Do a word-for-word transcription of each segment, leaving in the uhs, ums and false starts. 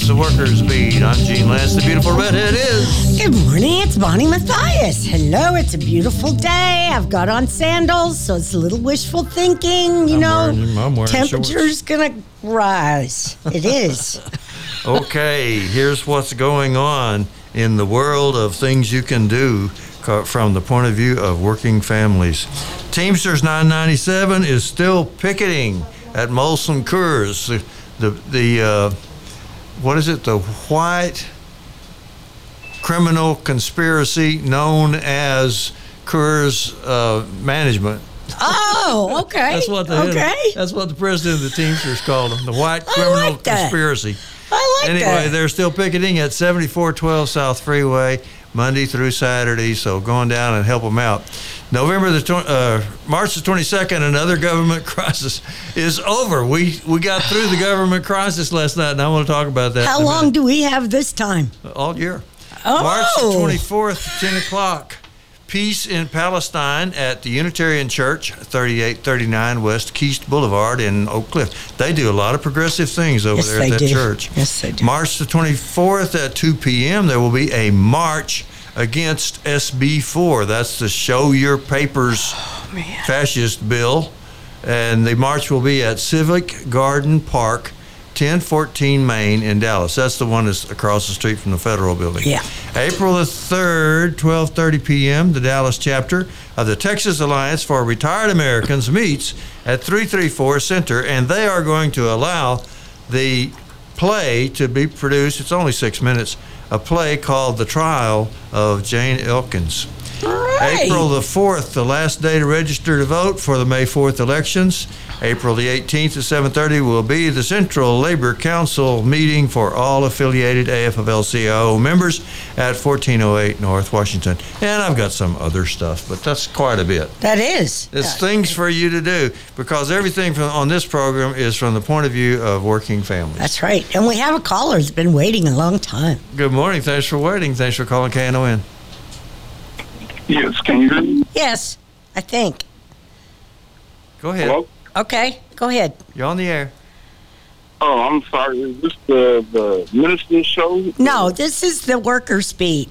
the Workers' Beat. I'm Gene Lance, the beautiful redhead is. Good morning, it's Bonnie Mathias. Hello, it's a beautiful day. I've got on sandals, so it's a little wishful thinking. You I'm know, wearing, I'm wearing temperature's going to rise. It is. Okay, here's what's going on in the world of things you can do from the point of view of working families. Teamsters nine ninety-seven is still picketing at Molson Coors. The, the, the uh, what is it, the white criminal conspiracy known as Coors uh, Management. Oh, okay. That's what the okay. That's what the president of the Teamsters called them, the white criminal like that. conspiracy. I like anyway, that. Anyway, they're still picketing at seventy-four twelve South Freeway, Monday through Saturday, so go on down and help them out. November the tw- uh, March the twenty-second, another government crisis is over. We we got through the government crisis last night, and I want to talk about that. How long do we have this time? All year. Oh. March the twenty-fourth, ten o'clock. Peace in Palestine at the Unitarian Church, thirty-eight thirty-nine West Keast Boulevard in Oak Cliff. They do a lot of progressive things over yes, there at that do. church. Yes, they do. March the twenty-fourth at two p.m., there will be a march against S B four. That's the Show Your Papers oh, man. fascist bill. And the march will be at Civic Garden Park, ten fourteen Main in Dallas. That's the one that's across the street from the Federal Building. Yeah. April the third, twelve thirty p.m., the Dallas chapter of the Texas Alliance for Retired Americans meets at three thirty-four Center, and they are going to allow the play to be produced. It's only six minutes. A play called The Trial of Jane Elkins. All right. April the fourth, the last day to register to vote for the May fourth elections. April the eighteenth at seven thirty will be the Central Labor Council meeting for all affiliated A F L C I O members at fourteen oh eight North Washington. And I've got some other stuff, but that's quite a bit. That is. It's uh, things for you to do, because everything from, on this program is from the point of view of working families. That's right. And we have a caller that's been waiting a long time. Good morning. Thanks for waiting. Thanks for calling K N O N. Yes, can you hear me? Yes, I think. Go ahead. Hello? Okay, go ahead. You're on the air. Oh, I'm sorry. Is this the, the minister's show? No, this is the Workers' Beat.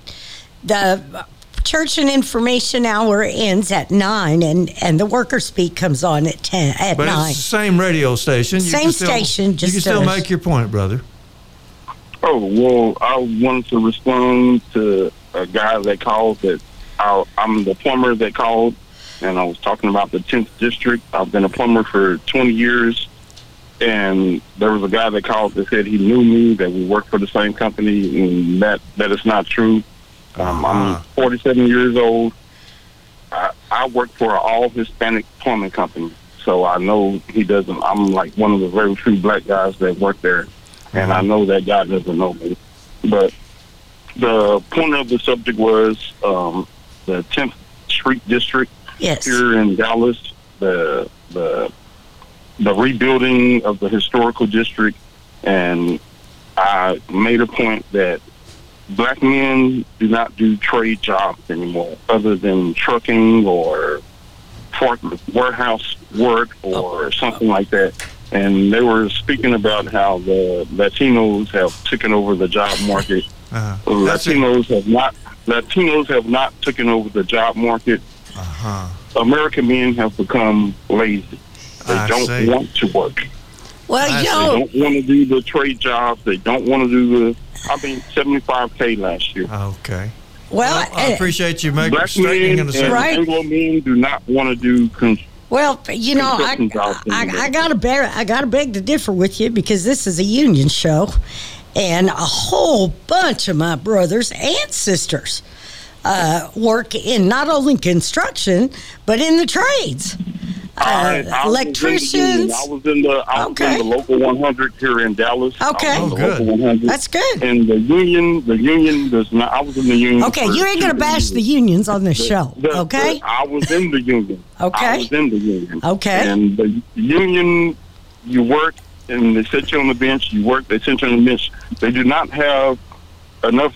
The Church and Information Hour ends at nine, and, and the Workers' Beat comes on at ten at But nine. it's the same radio station. You Same can still, station, just you can still does. make your point, brother. Oh, well, I wanted to respond to a guy that called that I, I'm the plumber that called, and I was talking about the tenth District. I've been a plumber for twenty years, and there was a guy that called that said he knew me, that we worked for the same company, and that, that is not true. Um, Uh-huh. I'm forty-seven years old. I, I work for an all-Hispanic plumbing company, so I know he doesn't. I'm like one of the very few black guys that work there, and I know that guy doesn't know me. But the point of the subject was um, the tenth Street District Yes. here in Dallas, the the the rebuilding of the historical district, and I made a point that black men do not do trade jobs anymore, other than trucking or warehouse work or something like that. And they were speaking about how the Latinos have taken over the job market. Uh-huh. Latinos have not. Latinos have not taken over the job market. Uh-huh. American men have become lazy. They I don't see. want to work. Well, I you see. They know, don't want to do the trade jobs. They don't want to do the. I mean, seventy-five K last year. Okay. well, Well, I uh, appreciate you making Black straightening men in the and circle. Right. Anglo men do not want to do. Con- well, you know, I, construction jobs I, anymore. I gotta bear, I gotta beg to differ with you, because this is a union show, and a whole bunch of my brothers and sisters uh, work in not only construction but in the trades. I, Uh, I electricians. Was in the, I was Okay. in the local one hundred here in Dallas. Okay. I was in the Oh, local good. one hundred. That's good. And the union, the union does not. I was in the union. Okay, for you ain't two gonna bash years. the unions on this The- show, the- okay? the- I was in the union. Okay. I was in the union. Okay. And the union, you work, and they set you on the bench. You work, they set you on the bench. They do not have enough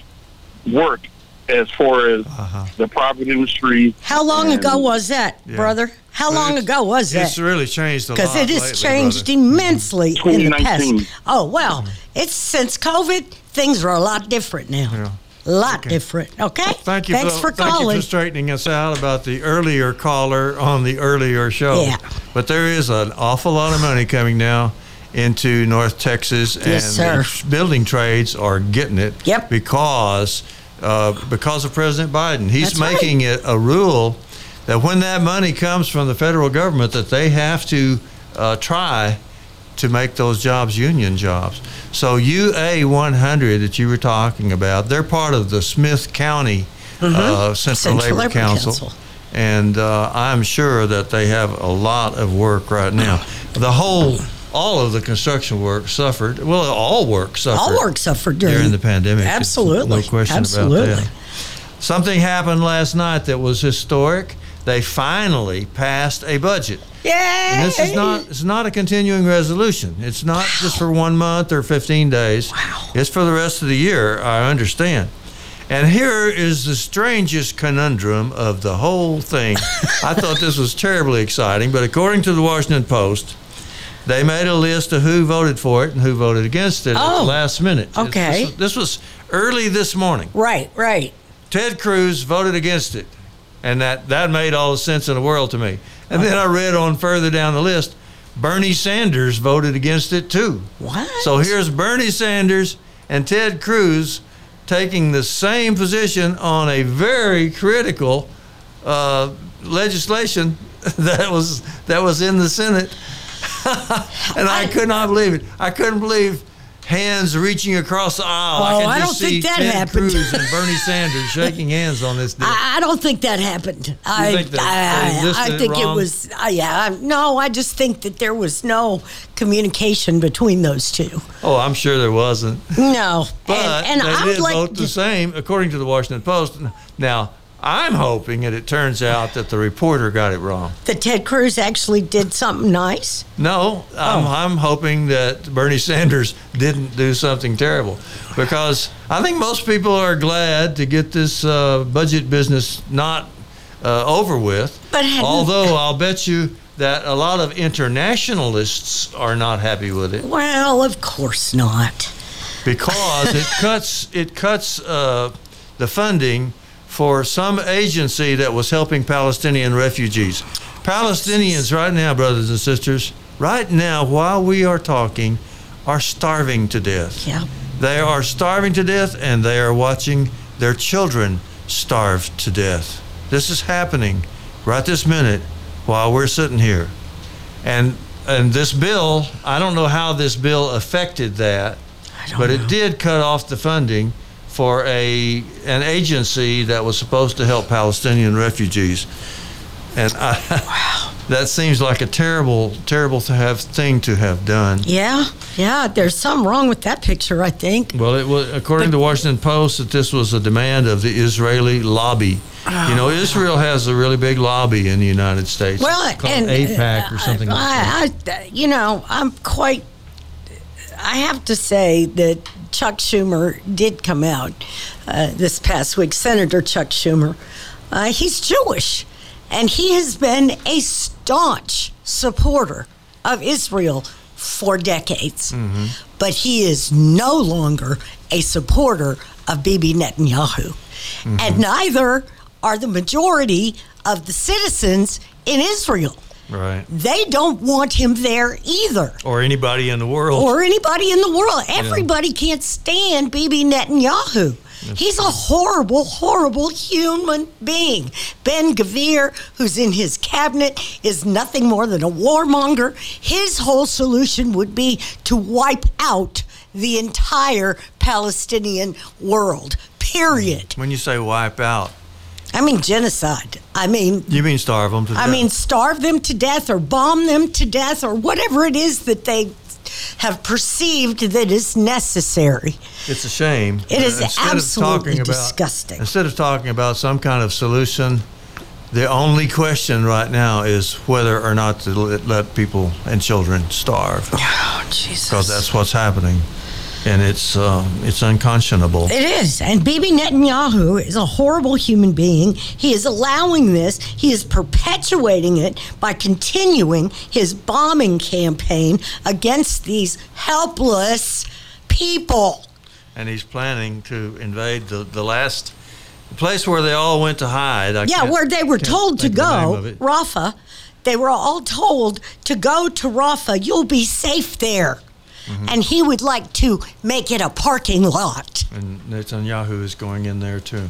work as far as Uh-huh. the private industry. How long and ago was that, Yeah. brother? How But long it's- ago was that? It's really changed a lot. Because it has lately, changed brother. immensely in the past. twenty nineteen. Oh, well, it's since COVID, things are a lot different now. Yeah. A lot Okay. different, okay? Thank you, Thanks for, for thank calling. you for straightening us out about the earlier caller on the earlier show. Yeah. But there is an awful lot of money coming now into North Texas, and Yes, sir. the building trades are getting it. Yep. Because uh, because of President Biden, he's That's right. making it a rule that when that money comes from the federal government, that they have to uh, try to make those jobs union jobs. So U A one hundred that you were talking about, they're part of the Smith County uh, Central, Central Labor, Labor Council. Council. And uh, I'm sure that they have a lot of work right now. The whole, all of the construction work suffered, well, all work suffered. All work suffered during, during the pandemic. It's Absolutely. no question Absolutely. about that. Something happened last night that was historic. They finally passed a budget. Yay! And this is not it's not a continuing resolution. It's not just for one month or fifteen days. Wow. It's for the rest of the year, I understand. And here is the strangest conundrum of the whole thing. I thought this was terribly exciting, but according to the Washington Post, they made a list of who voted for it and who voted against it at Oh, the last minute. okay. This, this was early this morning. Right, right. Ted Cruz voted against it, and that, that made all the sense in the world to me. And then I read on further down the list, Bernie Sanders voted against it too. What? So here's Bernie Sanders and Ted Cruz taking the same position on a very critical uh, legislation that was that was in the Senate. And I, I- could not believe it. I couldn't believe hands reaching across the aisle. Oh, I, can I just don't see think that Ted happened. Cruz and Bernie Sanders shaking hands on this deal. I, I don't think that happened. I, think that they I, listed I it think it wrong? was, uh, yeah, I- no, I just think that there was no communication between those two. Oh, I'm sure there wasn't. No. But and and they I did would like vote the to, same, according to the Washington Post. Now, I'm hoping that it turns out that the reporter got it wrong. that Ted Cruz actually did something nice. No, I'm, Oh. I'm hoping that Bernie Sanders didn't do something terrible, because I think most people are glad to get this uh, budget business not uh, over with. But hadn't- although I'll bet you that a lot of internationalists are not happy with it, Well, of course not. because it cuts it cuts uh, the funding for some agency that was helping Palestinian refugees. Palestinians right now, brothers and sisters, right now while we are talking, are starving to death. Yeah. They are starving to death, and they are watching their children starve to death. This is happening right this minute while we're sitting here. And and this bill, I don't know how this bill affected that, I don't but know. it did cut off the funding for a an agency that was supposed to help Palestinian refugees. And I, that seems like a terrible, terrible to have thing to have done. Yeah, yeah, there's something wrong with that picture, I think. Well, it was according to the Washington Post that this was a demand of the Israeli lobby. You know, Israel has a really big lobby in the United States. Well, It's called and AIPAC or something like that. I, I, you know, I'm quite. I have to say that Chuck Schumer did come out uh, this past week. Senator Chuck Schumer, uh, he's Jewish, and he has been a staunch supporter of Israel for decades. Mm-hmm. But he is no longer a supporter of Bibi Netanyahu, Mm-hmm. and neither are the majority of the citizens in Israel. Right. They don't want him there either, Or anybody in the world. or anybody in the world. Everybody can't stand Bibi Netanyahu. He's a horrible, horrible human being. Ben Gvir, who's in his cabinet, is nothing more than a warmonger. His whole solution would be to wipe out the entire Palestinian world, period. When you say wipe out, I mean, genocide. I mean, you mean starve them to death. I mean, starve them to death or bomb them to death or whatever it is that they have perceived that is necessary. It's a shame. It is Instead of absolutely talking about- disgusting. Instead of talking about some kind of solution, the only question right now is whether or not to let, let people and children starve, Oh, Jesus. because that's what's happening. and it's uh, it's unconscionable. It is. And Bibi Netanyahu is a horrible human being. He is allowing this. He is perpetuating it by continuing his bombing campaign against these helpless people. And he's planning to invade the, the last place where they all went to hide. I yeah, where they were told to go, Rafah. They were all told to go to Rafah. You'll be safe there. Mm-hmm. And he would like to make it a parking lot. And Netanyahu is going in there too.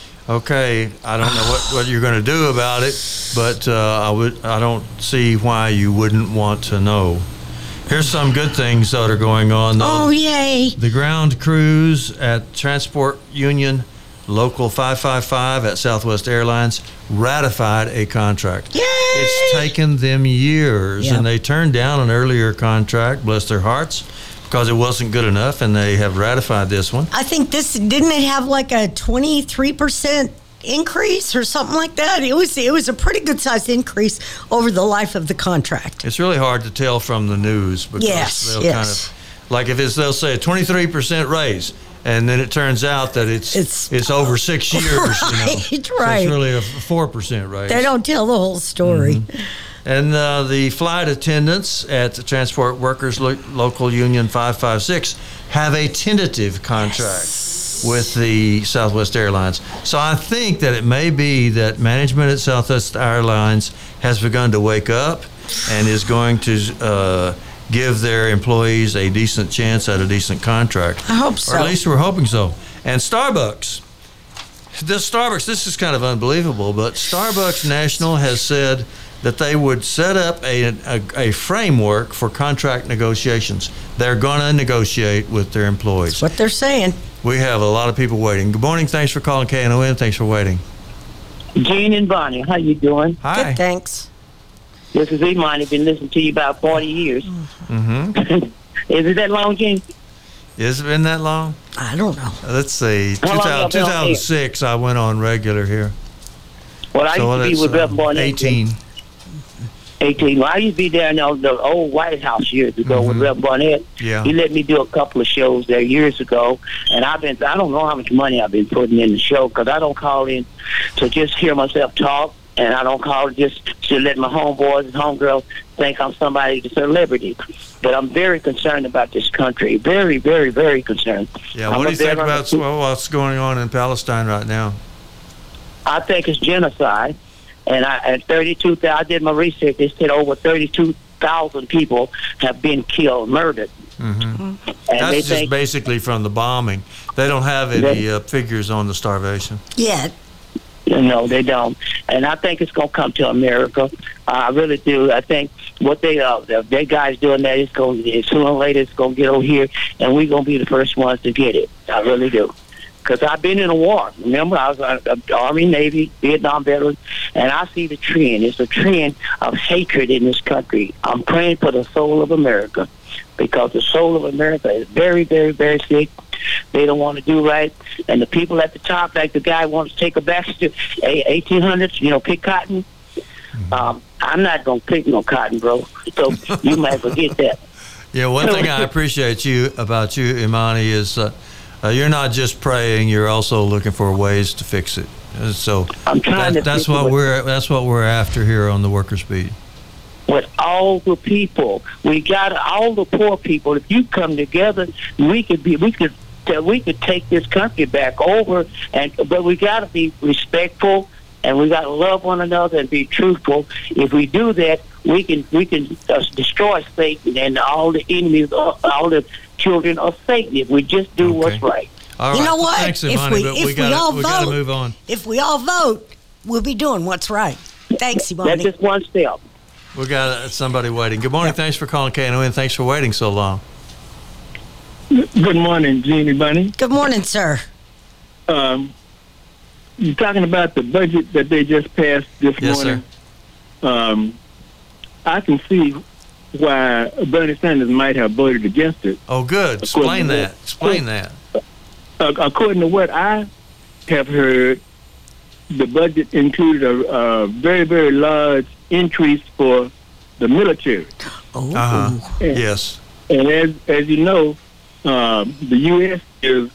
Okay, I don't know what, what you're going to do about it, but uh, I would I don't see why you wouldn't want to know. Here's some good things that are going on, though. Oh, yay. The ground crews at Transport Union Local five five five at Southwest Airlines ratified a contract. Yay! It's taken them years, yep. and they turned down an earlier contract, bless their hearts, because it wasn't good enough, and they have ratified this one. I think this, didn't it have like a twenty-three percent increase or something like that? It was it was a pretty good sized increase over the life of the contract. It's really hard to tell from the news because yes, they'll yes. kind of, like if it's, they'll say a twenty-three percent raise, and then it turns out that it's it's, it's over six years. Right, you know? right. So it's really a four percent raise. They don't tell the whole story. Mm-hmm. And uh, the flight attendants at the Transport Workers Lo- Local Union five five six have a tentative contract yes. with the Southwest Airlines. So I think that it may be that management at Southwest Airlines has begun to wake up and is going to uh, give their employees a decent chance at a decent contract. I hope so. Or at least we're hoping so. And Starbucks. This Starbucks, this is kind of unbelievable, but Starbucks National has said that they would set up a, a, a framework for contract negotiations. They're going to negotiate with their employees. That's what they're saying. We have a lot of people waiting. Good morning. Thanks for calling K N O M. Thanks for waiting. Gene and Bonnie, how you doing? Hi. Good, thanks. This is Imani. I've been listening to you about forty years. Mm-hmm. Is it that long, Gene? Has it been that long? I don't know. Let's see. How long have two you been on thousand six, I went on regular here. Well, I So used to be that's, with uh, Reverend Bonnie. eighteen. eighteen. Well, I used to be there in the, the old White House years ago Mhm. with Reverend Barnett. Yeah. He let me do a couple of shows there years ago, and I've been, I don't know how much money I've been putting in the show because I don't call in to just hear myself talk, and I don't call just to let my homeboys and homegirls think I'm somebody, a celebrity. But I'm very concerned about this country. Very, very, very concerned. Yeah, I'm what a do you think veteran about of- well, what's going on in Palestine right now? I think it's genocide. And I, at thirty-two thousand, I did my research. They said over thirty-two thousand people have been killed, murdered. Mm-hmm. And That's they just think, basically from the bombing. They don't have any They- uh, figures on the starvation. Yeah. no, they don't. And I think it's going to come to America. I really do. I think what they uh, their guys doing that is going to, sooner or later, it's going to get over here, and we're going to be the first ones to get it. I really do. Because I've been in a war. Remember, I was an Army, Navy, Vietnam veteran, and I see the trend. It's a trend of hatred in this country. I'm praying for the soul of America because the soul of America is very, very, very sick. They don't want to do right. And the people at the top, like the guy wants to take a back to eighteen hundreds, you know, pick cotton. Mm-hmm. Um, I'm not going to pick no cotton, bro. So you might forget that. Yeah, one thing I appreciate you about you, Imani, is uh, uh, you're not just praying; you're also looking for ways to fix it. Uh, So I'm trying that, to that's fix it what with- we're that's what we're after here on the Workers' Beat. With all the people, we got all the poor people. If you come together, we could be, we could, uh, we could take this country back over. And but we got to be respectful, and we got to love one another and be truthful. If we do that, we can we can uh, destroy Satan and all the enemies, uh, all the children of Satan. If we just do Okay. what's right. All You right. know what? Thanks, If Imani, we- but if we we gotta, all we gotta vote- move on. If we all vote, we'll be doing what's right. Thanks, That's Imani. just one step. We got somebody waiting. Good morning. Thanks for calling K N O N. Thanks for waiting so long. Good morning, Jeannie Bunny. Good morning, sir. Um, you're talking about the budget that they just passed this Yes, morning. Um, I can see why Bernie Sanders might have voted against it. Oh, good. Explain According to that. Explain that. Uh, according to what I have heard, the budget included a, a very, very large increase for the military. Oh, Uh huh. And, Yes. and as as you know, uh, the U S is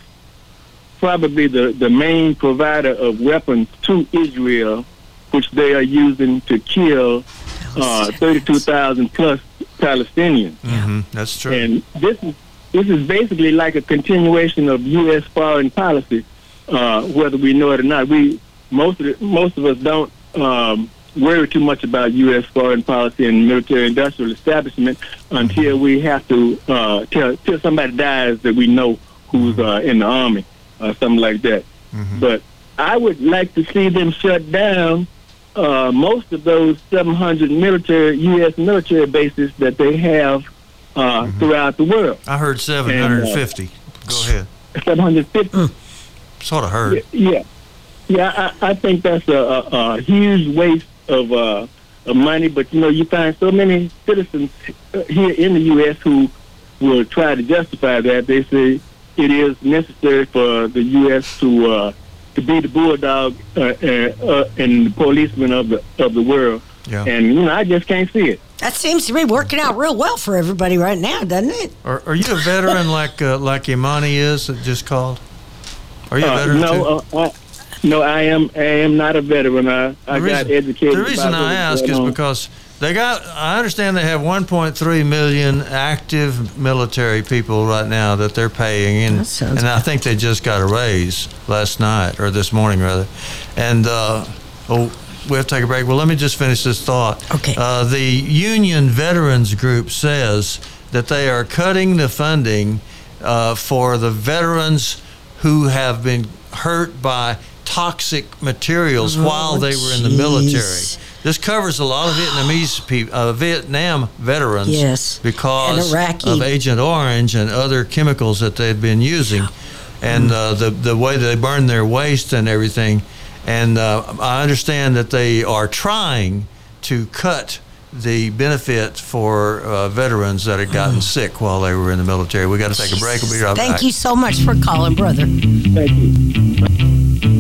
probably the, the main provider of weapons to Israel, which they are using to kill uh, thirty-two thousand plus Palestinians. Mm-hmm. That's true. And this is this is basically like a continuation of U S foreign policy, uh, whether we know it or not. We most of the, most of us don't um, worry too much about U S foreign policy and military-industrial establishment until we have to uh, till till somebody dies that we know who's uh, in the army or something like that. Mm-hmm. But I would like to see them shut down uh, most of those seven hundred military U S military bases that they have uh, mm-hmm. throughout the world. I heard seven hundred fifty. Uh, Go ahead. seven hundred fifty. Mm. Sort of heard. Yeah. Yeah, I, I think that's a, a, a huge waste of, uh, of money. But, you know, you find so many citizens here in the U S who will try to justify that. They say it is necessary for the U S to uh, to be the bulldog uh, uh, uh, and the policeman of the of the world. Yeah. And, you know, I just can't see it. That seems to be working out real well for everybody right now, doesn't it? Are, are you a veteran like uh, like Imani is that just called? Are you a Uh, veteran no, too? uh, I, no, I am. I am not a veteran. I, I The got reason- educated. The reason about I what's ask going is on. because they got. I understand they have one point three million active military people right now that they're paying, and That sounds and I think they just got a raise last night or this morning rather, and uh, oh. We have to take a break. Well, let me just finish this thought. Okay. Uh, the Union Veterans Group says that they are cutting the funding uh, for the veterans who have been hurt by toxic materials Oh, while they were in the jeez. military. This covers a lot of Vietnamese people, uh, Vietnam veterans, Yes. because And Iraqi. of Agent Orange and other chemicals that they'd been using, and uh, the the way they burn their waste and everything. And uh, I understand that they are trying to cut the benefit for uh, veterans that had gotten sick while they were in the military. We got to take a break. We'll be right Thank back. you so much for calling, brother. Thank you.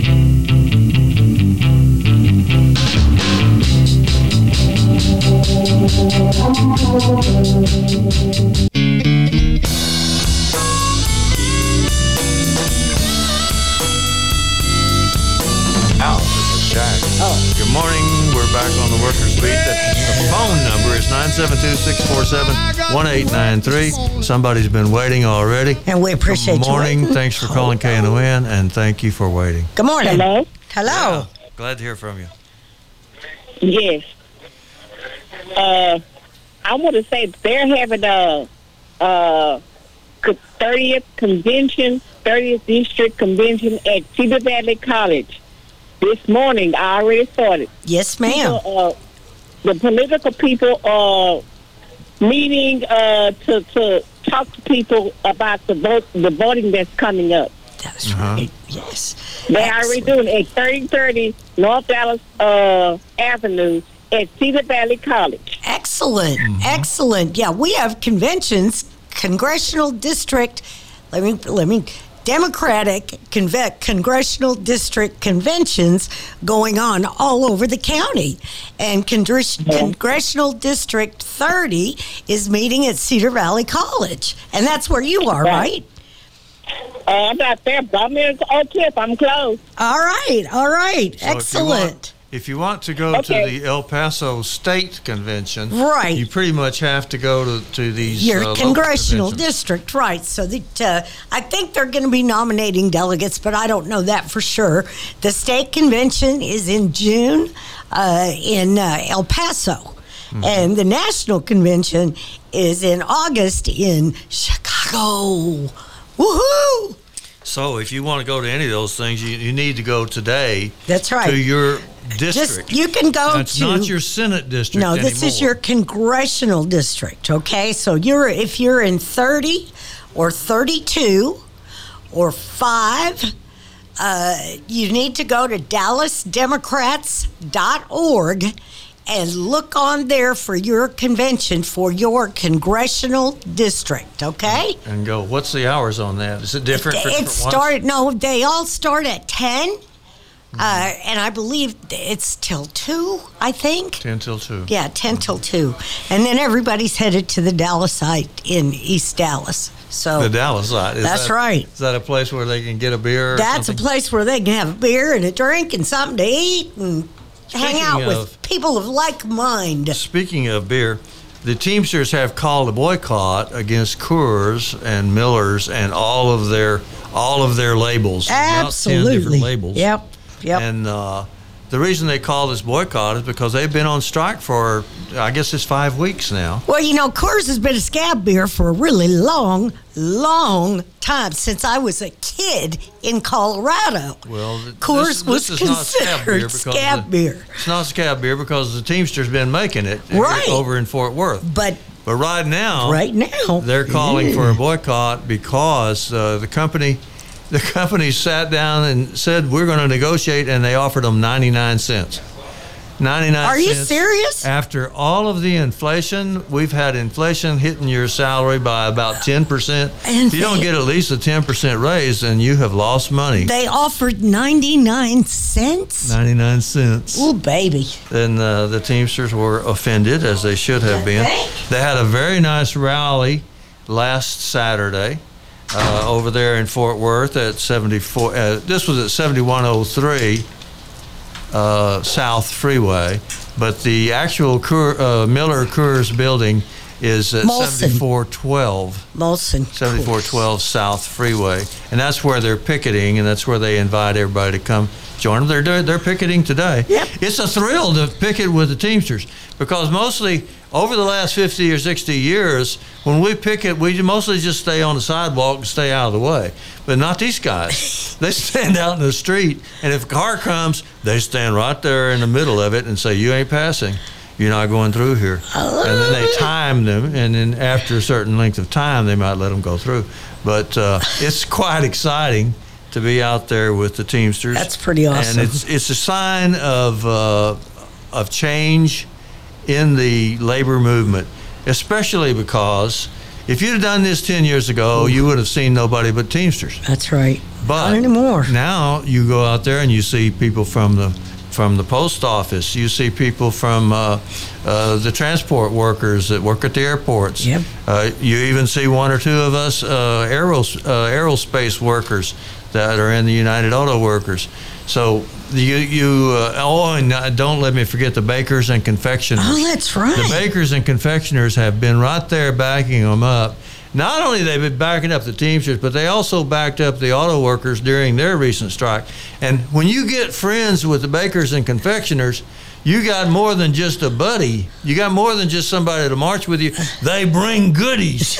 Al, this is Shaq. Good morning. We're back on the Workers Beat. The, the phone number is nine seven two, six four seven, one eight nine three. Somebody's been waiting already. And we appreciate Good you morning. waiting. Thanks for calling K N O N, and thank you for waiting. Good morning. Hello? Hello. Yeah, glad to hear from you. Yes. Uh, I want to say they're having a, a thirtieth convention, thirtieth district convention at Cedar Valley College this morning. I already started. Yes, ma'am. People, uh, the political people are meeting uh, to to talk to people about the vote, the voting that's coming up. That's Uh-huh. right. Yes. They already doing it at thirty thirty North Dallas uh, Avenue at Cedar Valley College. Excellent. Excellent. Yeah, we have conventions, congressional district, let me, let me, Democratic conve- congressional district conventions going on all over the county. And Congres- Congressional District thirty is meeting at Cedar Valley College. And that's where you are, right? Uh, I'm not there, but I'm in on tip. I'm close. All right. All right. So if you want- Excellent. If you want to go Okay. to the El Paso State Convention, Right. you pretty much have to go to, to these Your uh, local congressional conventions. district, right. So that uh, I think they're going to be nominating delegates, but I don't know that for sure. The state convention is in June uh, in uh, El Paso, Mm-hmm. and the national convention is in August in Chicago. Woohoo! So if you want to go to any of those things, you, you need to go today That's right. to your Just district. you can go That's to not your Senate district No, this is anymore. your congressional district, okay? So you're if you're in thirty or thirty-two or five, uh, you need to go to dallas democrats dot org and look on there for your convention for your congressional district, okay? And go, what's the hours on that? Is it different for It different ones? start no, they all start at ten. Uh, and I believe it's till two, I think. ten till two. Yeah, ten till two. And then everybody's headed to the Dallas site in East Dallas. So The Dallas side. Is that's that, right. Is that a place where they can get a beer? Or That's something? a place where they can have a beer and a drink and something to eat and hang Speaking out of- with people of like mind. Speaking of beer, the Teamsters have called a boycott against Coors and Miller's and all of their all of their labels. About ten different Absolutely. labels. Yep. Yep. And uh, the reason they call this boycott is because they've been on strike for, I guess it's five weeks now. Well, you know, Coors has been a scab beer for a really long, long time since I was a kid in Colorado. Well, th- Coors this, was this is not scab beer considered because scab the- beer. It's not scab beer because the Teamsters been making it here Right. over in Fort Worth. But But right now, right now, they're calling for a boycott because uh, the company, the company sat down and said we're going to negotiate, and they offered them ninety-nine cents. ninety-nine Are you cents. serious? After all of the inflation, we've had inflation hitting your salary by about ten percent. And If you don't they- get at least a ten percent raise, then you have lost money. they offered ninety-nine cents. ninety-nine cents. Ooh, baby. Then uh, the Teamsters were offended, as they should have been. Thank They had a very nice rally last Saturday uh, over there in Fort Worth at seventy-four. Uh, this was at seventy-one oh three uh, South Freeway, but the actual Coor, uh, Miller Coors building is at Molson. seventy-four twelve. Molson. seventy-four twelve South Freeway, and that's where they're picketing, and that's where they invite everybody to come join them. They're doing, they're picketing today. Yep. It's a thrill to picket with the Teamsters because mostly over the last fifty or sixty years, when we picket, we mostly just stay on the sidewalk and stay out of the way. But not these guys. They stand out in the street, and if a car comes, they stand right there in the middle of it and say, "You ain't passing. You're not going through here." And then they time them, and then after a certain length of time, they might let them go through. But uh, it's quite exciting to be out there with the Teamsters. That's pretty awesome. And it's it's a sign of uh, of change in the labor movement, especially because if you'd have done this ten years ago, you would have seen nobody but Teamsters. That's right. But Not anymore. now you go out there and you see people from the from the post office. You see people from uh, uh, the transport workers that work at the airports. Yep. Uh, you even see one or two of us uh, aeros, uh, aerospace workers that are in the United Auto Workers. So you you uh, oh, and uh, don't let me forget the bakers and confectioners. Oh, that's right. The bakers and confectioners have been right there backing them up. Not only they've been backing up the Teamsters, but they also backed up the auto workers during their recent strike. And when you get friends with the bakers and confectioners, you got more than just a buddy. You got more than just somebody to march with you. They bring goodies.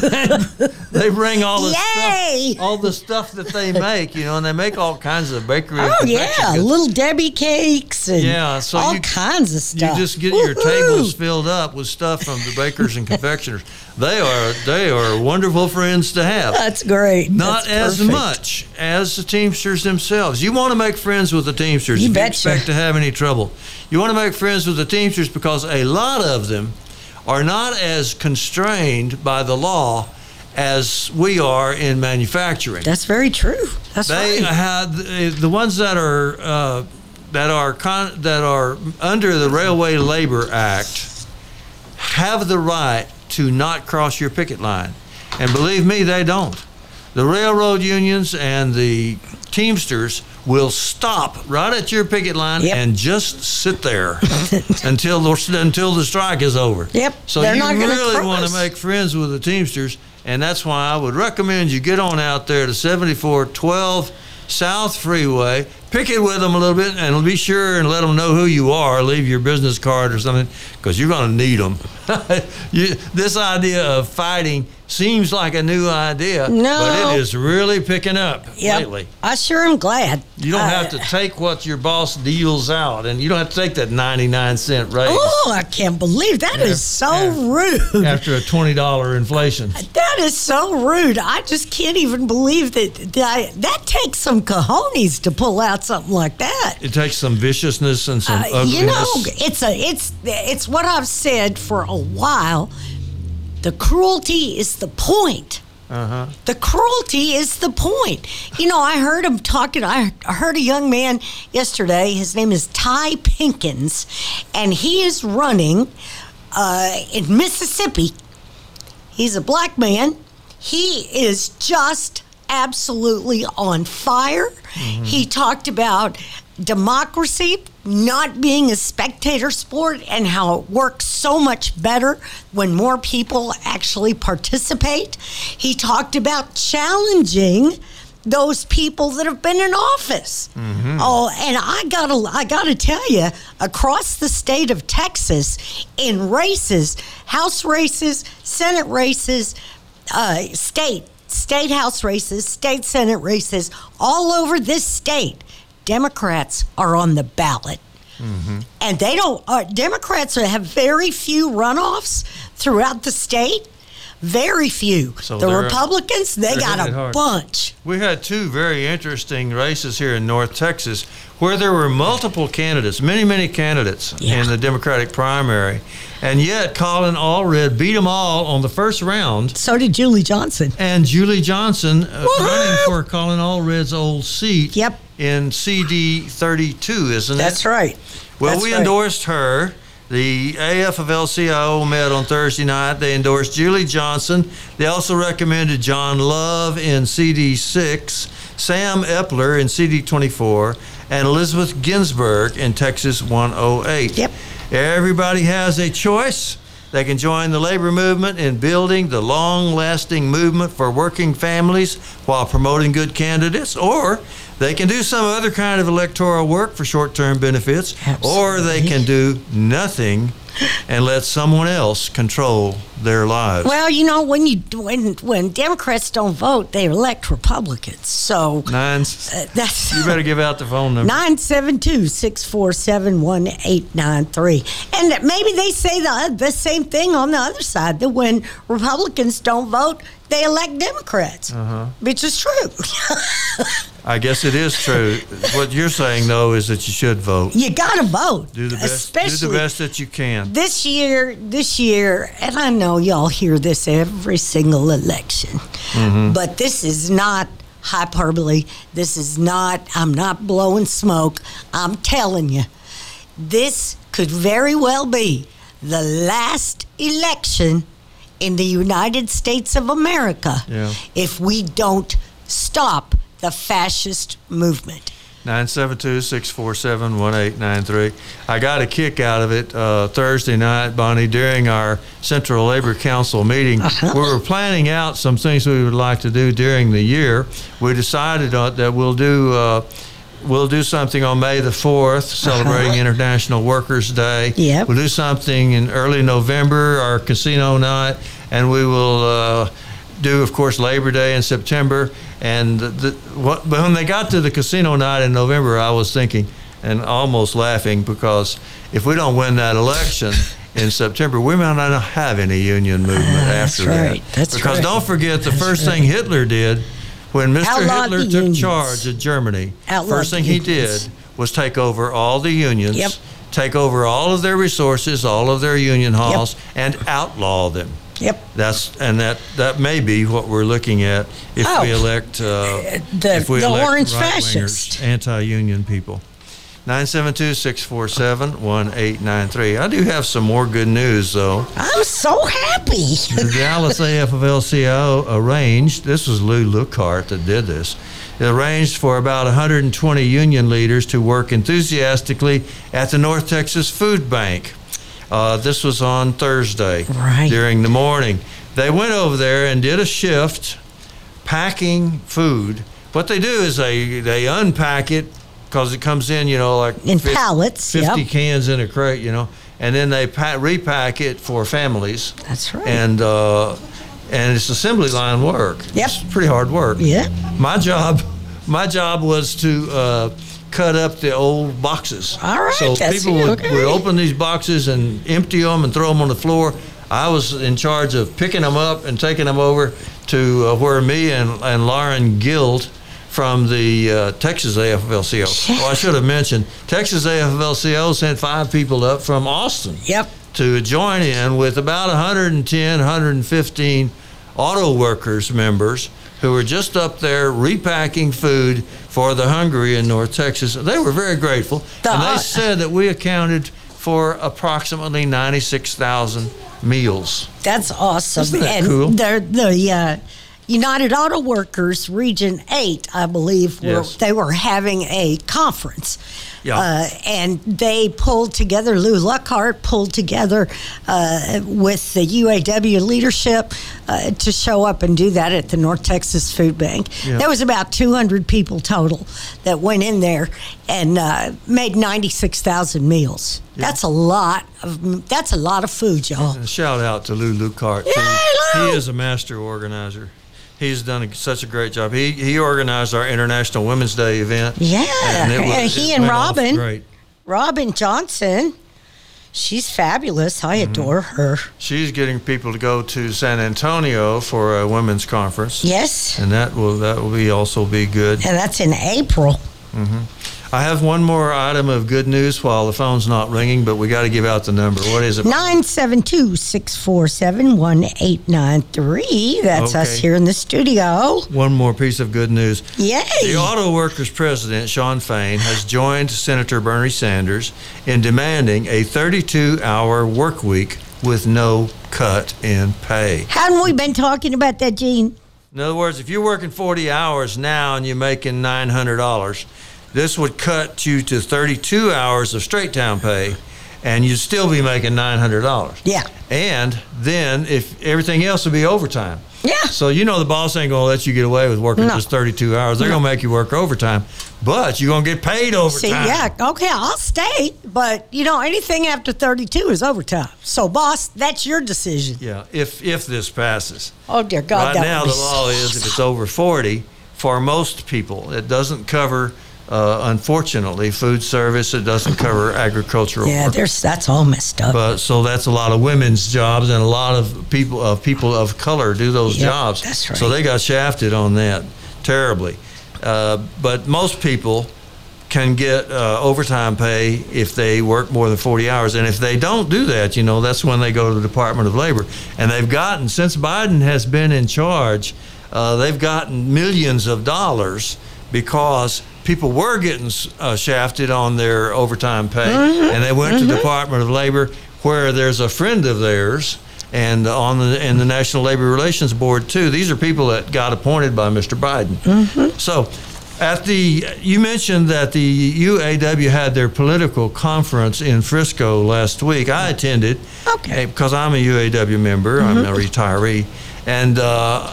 They bring all the Yay! stuff, all the stuff that they make, you know, and they make all kinds of bakery. and Oh, confection yeah. goods. Little Debbie cakes and Yeah, so all you- kinds of You stuff. just get your Woohoo! tables filled up with stuff from the bakers and confectioners. They are they are wonderful friends to have. That's great. Not That's as perfect. much as the Teamsters themselves. You want to make friends with the Teamsters You if betcha. you expect to have any trouble. You want to make friends with the Teamsters because a lot of them are not as constrained by the law as we are in manufacturing. That's very true. That's They right. had the ones that are uh, that are con- that are under the Railway Labor Act have the right to not cross your picket line, and believe me, they don't. The railroad unions and the Teamsters will stop right at your picket line Yep. and just sit there until the, until the strike is over. Yep, So they're you not gonna really want to cross. make friends with the Teamsters, and that's why I would recommend you get on out there to seventy-four twelve South Freeway, picket with them a little bit, and be sure and let them know who you are. Leave your business card or something, because you're going to need them. you, this idea of fighting seems like a new idea, No. but it is really picking up Yep. lately. I sure am glad. You don't Uh, have to take what your boss deals out, and you don't have to take that ninety-nine cent raise Oh, I can't believe that is so rude. after a twenty dollar inflation. That is so rude. I just can't even believe that that, that takes some cojones to pull out something like that. It takes some viciousness and some Uh, ugliness. you know, it's a it's it's what I've said for a while. The cruelty is the point. uh-huh. The cruelty is the point. You know, I heard him talking. I heard a young man yesterday. His name is Ty Pinkins, and he is running uh, in Mississippi. He's a black man. He is just absolutely on fire. Mm-hmm. He talked about democracy not being a spectator sport and how it works so much better when more people actually participate. He talked about challenging those people that have been in office. Mm-hmm. Oh, and I gotta, I gotta tell you, across the state of Texas, in races, House races, Senate races, uh, state, state House races, state Senate races, all over this state, Democrats are on the ballot. Mm-hmm. And they don't, uh, Democrats have very few runoffs throughout the state. Very few. So the Republicans, they got a bunch. We had two very interesting races here in North Texas where there were multiple candidates, many, many candidates yeah. in the Democratic primary. And yet Colin Allred beat them all on the first round. So did Julie Johnson. And Julie Johnson uh, running for Colin Allred's old seat yep. in C D thirty-two, isn't it? That's right. Well, That's we right. endorsed her. The A F L C I O met on Thursday night. They endorsed Julie Johnson. They also recommended John Love in C D six, Sam Epler in C D twenty-four, and Elizabeth Ginsburg in Texas one oh eight. Yep. Everybody has a choice. They can join the labor movement in building the long-lasting movement for working families while promoting good candidates, or they can do some other kind of electoral work for short-term benefits, Absolutely. Or they can do nothing and let someone else control their lives. Well, you know, when you when when Democrats don't vote, they elect Republicans. So Nine, uh, that's you better give out the phone number. nine seven two, six four seven, one eight nine three. And maybe they say the, the same thing on the other side, that when Republicans don't vote, they elect Democrats, uh-huh. which is true. I guess it is true. What you're saying, though, is that you should vote. You got to vote. Do the best. Especially do the best that you can. This year, this year, and I know y'all hear this every single election, mm-hmm. but this is not hyperbole. This is not, I'm not blowing smoke. I'm telling you, this could very well be the last election in the United States of America yeah. if we don't stop the fascist movement. nine seven two, six four seven, one eight nine three. I got a kick out of it uh, Thursday night, Bonnie, during our Central Labor Council meeting. Uh-huh. We were planning out some things we would like to do during the year. We decided uh, that we'll do uh, we'll do something on May the fourth, celebrating uh-huh. International Workers' Day. Yep. We'll do something in early November, our casino night, and we will uh, do, of course, Labor Day in September. And the, the, what, when they got to the casino night in November, I was thinking and almost laughing, because if we don't win that election in September, we might not have any union movement uh, after right. that. That's because right. don't forget, the that's first right. thing Hitler did when Mister Outlawed Hitler took unions. charge of Germany, Outlawed first thing he unions. did was take over all the unions, yep. take over all of their resources, all of their union halls, yep. and outlaw them. Yep. That's and that that may be what we're looking at if oh, we elect uh, the, if we the elect orange right-wingers, fascist, anti-union people. nine seven two, six four seven, one eight nine three. I do have some more good news, though. I'm so happy. The Dallas A F L C I O arranged, this was Lou Lookhart that did this, it arranged for about one hundred twenty union leaders to work enthusiastically at the North Texas Food Bank. Uh, this was on Thursday right. during the morning. They went over there and did a shift packing food. What they do is they, they unpack it, because it comes in, you know, like in fifty, pallets, fifty yep. cans in a crate, you know, and then they pack, repack it for families. That's right. And uh, and it's assembly line work. Yep. It's pretty hard work. Yeah. My job, my job was to uh, cut up the old boxes. All right. So that's people would, okay. would open these boxes and empty them and throw them on the floor. I was in charge of picking them up and taking them over to uh, where me and, and Lauren Guild from the uh, Texas A F L C I O. Oh, I should have mentioned, Texas A F L C I O sent five people up from Austin. Yep. To join in with about one hundred ten, one hundred fifteen auto workers members who were just up there repacking food for the hungry in North Texas. They were very grateful. The, and they said that we accounted for approximately ninety-six thousand meals. That's awesome. Isn't that and cool? The, the, uh, United Auto Workers Region eight, I believe, were, Yes. they were having a conference. Yeah. Uh, and they pulled together, Lou Luckhart pulled together uh, with the U A W leadership uh, to show up and do that at the North Texas Food Bank. Yeah. There was about two hundred people total that went in there and uh, made ninety-six thousand meals. Yeah. That's a lot of that's a lot of food, y'all. And shout out to Lou Luckhart. too. Yay, Lou! He is a master organizer. He's done a, such a great job. He he organized our International Women's Day event. Yeah, And it was- and he it and went off Robin. Great. Robin Johnson, she's fabulous. I Mm-hmm. adore her. She's getting people to go to San Antonio for a women's conference. Yes, And that will that will be also be good. and that's in April. I have one more item of good news while the phone's not ringing, but we got to give out the number. What is it? nine seven two, six four seven, one eight nine three. That's us Okay. here in the studio. One more piece of good news. Yay! The Auto Workers President, Shawn Fain, has joined Senator Bernie Sanders in demanding a thirty-two hour work week with no cut in pay. Haven't we been talking about that, Gene? In other words, if you're working forty hours now and you're making nine hundred dollars, this would cut you to thirty-two hours of straight time pay, and you'd still be making nine hundred dollars. Yeah. And then if everything else would be overtime. Yeah. So you know the boss ain't gonna let you get away with working No. just thirty-two hours. They're No. gonna make you work overtime, but you're gonna get paid overtime. See, yeah, okay, I'll stay, but you know, anything after thirty-two is overtime. So, boss, that's your decision. Yeah. If if this passes. Oh dear God, Right that now, would the be law so is if it's over forty, for most people, it doesn't cover. Uh, unfortunately, food service. It doesn't cover agricultural Yeah, work. there's that's all messed up. But so that's a lot of women's jobs, and a lot of people of people of color do those Yep, jobs. that's right. So they got shafted on that terribly. Uh, but most people can get uh, overtime pay if they work more than forty hours, and if they don't do that, you know, that's when they go to the Department of Labor. And they've gotten, since Biden has been in charge, uh, they've gotten millions of dollars because people were getting uh, shafted on their overtime pay, Mm-hmm. and they went to the Department of Labor, where there's a friend of theirs, and on the in the National Labor Relations Board too. These are people that got appointed by Mister Biden. Mm-hmm. So, at the you mentioned that the U A W had their political conference in Frisco last week. I attended, Okay. because I'm a U A W member. I'm a retiree, and uh,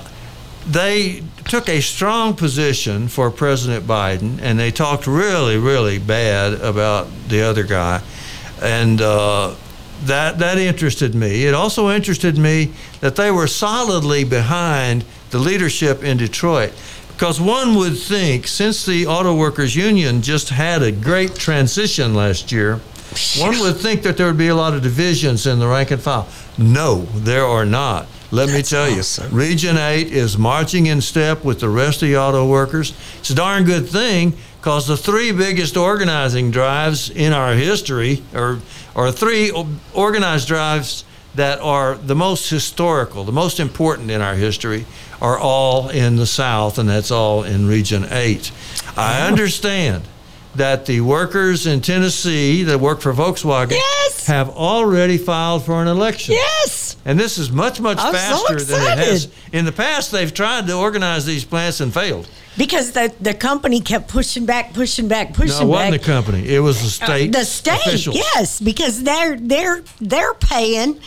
they took a strong position for President Biden, and they talked really, really bad about the other guy, and uh, that that interested me. It also interested me that they were solidly behind the leadership in Detroit, because one would think, since the Auto Workers Union just had a great transition last year, one would think that there would be a lot of divisions in the rank and file. No, there are not. Let me That's tell awesome. you, Region eight is marching in step with the rest of the auto workers. It's a darn good thing, because the three biggest organizing drives in our history are, are three o- organized drives that are the most historical, the most important in our history, are all in the South, and that's all in Region eight. I understand that the workers in Tennessee that work for Volkswagen Yes. have already filed for an election. Yes. And this is much, much I'm so faster than it has. excited. In the past, they've tried to organize these plants and failed. Because the, the company kept pushing back, pushing back, pushing No, it wasn't back. the company. It was the state. the state, officials. yes, because they're they're they're paying.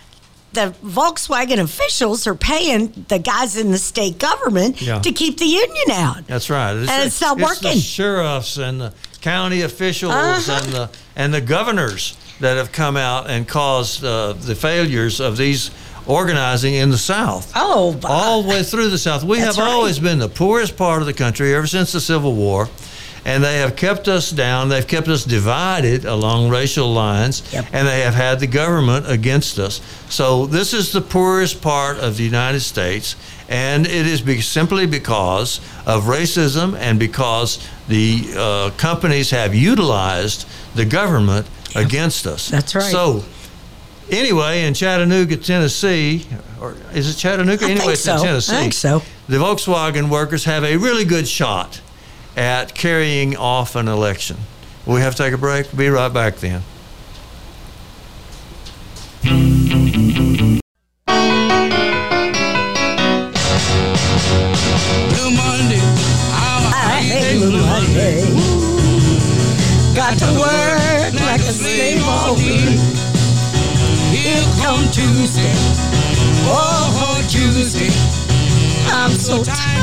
The Volkswagen officials are paying the guys in the state government Yeah. to keep the union out. That's right. And it's not the working. sheriffs and the county officials Uh-huh. and the and the governors that have come out and caused uh, the failures of these organizing in the South. Oh, all the way through the South. We That's have right. always been the poorest part of the country ever since the Civil War, and they have kept us down. They've kept us divided along racial lines, Yep. and they have had the government against us. So this is the poorest part of the United States, and it is be- simply because of racism and because the uh, companies have utilized the government against us. That's right. So anyway, in Chattanooga, Tennessee, or is it Chattanooga? I anyway, think it's so. in Tennessee. I think so. The Volkswagen workers have a really good shot at carrying off an election. We have to take a break. Be right back then. come Tuesday. Oh, Tuesday. I'm so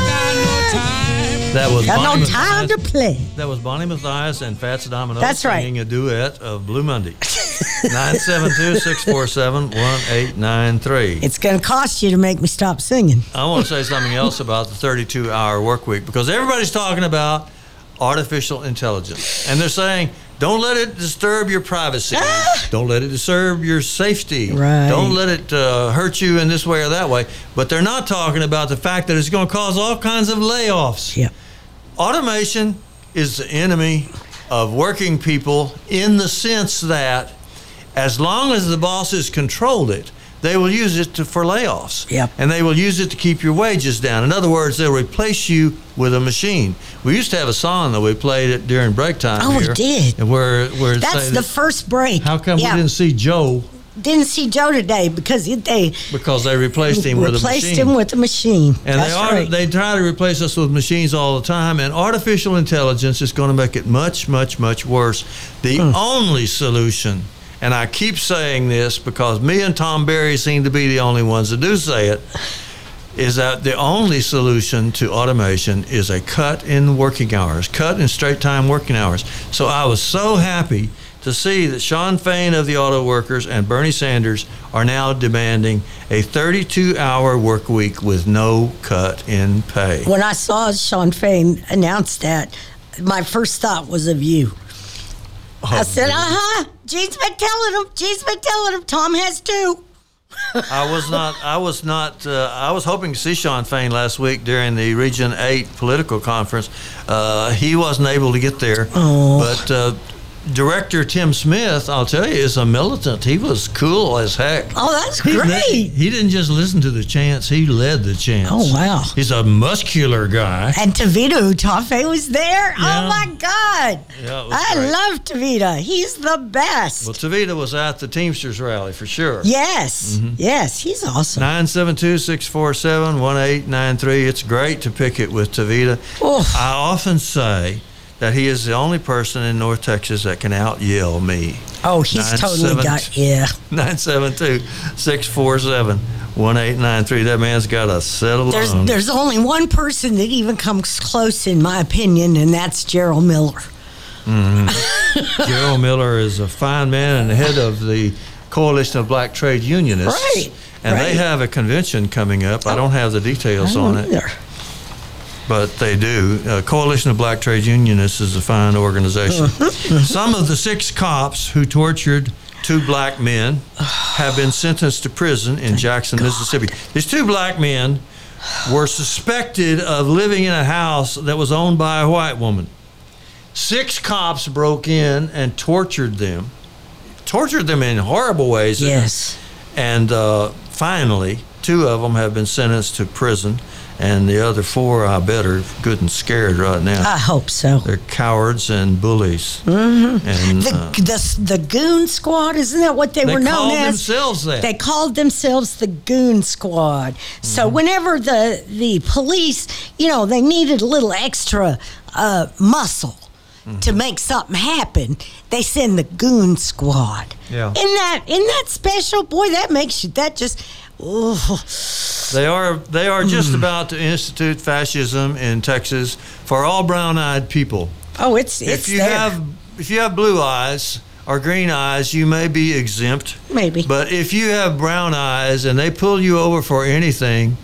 tired. That was Got Bonnie no time to Mathias. play. That was Bonnie Mathias and Fats Domino That's right. singing a duet of Blue Monday. nine seven two, six four seven, one eight nine three. It's going to cost you to make me stop singing. I want to say something else about the thirty-two hour work week, because everybody's talking about artificial intelligence. And they're saying, don't let it disturb your privacy. Ah. Don't let it disturb your safety. Right. Don't let it uh, hurt you in this way or that way. But they're not talking about the fact that it's going to cause all kinds of layoffs. Yeah. Automation is the enemy of working people in the sense that as long as the bosses control it, they will use it to, for layoffs. Yep. And they will use it to keep your wages down. In other words, they'll replace you with a machine. We used to have a song that we played it during break time Oh, we here. did. Where, where it That's said, the first break. how come Yeah. we didn't see Joe? Didn't see Joe today because they Because they replaced him with a replaced machine. him with a machine. And That's they are right. they try to replace us with machines all the time, and artificial intelligence is going to make it much, much, much worse. The Mm. only solution, and I keep saying this because me and Tom Berry seem to be the only ones that do say it, is that the only solution to automation is a cut in working hours, cut in straight time working hours. So I was so happy to see that Sean Fain of the Auto Workers and Bernie Sanders are now demanding a thirty-two hour work week with no cut in pay. When I saw Sean Fain announce that, my first thought was of you. I Oh, said, uh-huh, Gene's been telling him, Gene's been telling him, Tom has two. I was not. I was not. Uh, I was hoping to see Sean Fain last week during the Region Eight political conference. Uh, he wasn't able to get there, Oh. but uh, Director Tim Smith, I'll tell you, is a militant. He was cool as heck. Oh, that's He, great. he didn't just listen to the chants; he led the chants. Oh, wow. He's a muscular guy. And Tavita Utafe was there. Yeah. Oh, my God. Yeah, it was I great. love Tavita. He's the best. Well, Tavita was at the Teamsters rally for sure. Yes. Mm-hmm. Yes, he's awesome. nine seven two, six four seven, one eight nine three. It's great to pick it with Tavita. Oof. I often say that he is the only person in North Texas that can out-yell me. Oh, he's Nine totally seven- got, yeah. nine seven two, six four seven, one eight nine three. That man's got a set of There's lungs. there's only one person that even comes close, in my opinion, and that's Gerald Miller. Gerald Miller is a fine man and the head of the Coalition of Black Trade Unionists. Right, And they right. have a convention coming up. I don't have the details I on don't it. either. But they do. Uh, Coalition of Black Trade Unionists is a fine organization. Some of the six cops who tortured two black men have been sentenced to prison in Jackson, Mississippi. These two black men were suspected of living in a house that was owned by a white woman. Six cops broke in and tortured them, tortured them in horrible ways. Yes. And uh, finally, two of them have been sentenced to prison, and the other four, I bet, are good and scared right now. I hope so. They're cowards and bullies. Mm-hmm. And The, uh, the, the Goon Squad, isn't that what they, they were known called as? themselves that. They called themselves the Goon Squad. So Mm-hmm. whenever the the police, you know, they needed a little extra uh, muscle Mm-hmm. to make something happen, they send the Goon Squad. Yeah. Isn't that isn't that special? Boy, that makes you that just oh. They are they are just about to institute fascism in Texas for all brown-eyed people. Oh, it's it's if you there. have if you have blue eyes or green eyes, you may be exempt. Maybe. But if you have brown eyes and they pull you over for anything,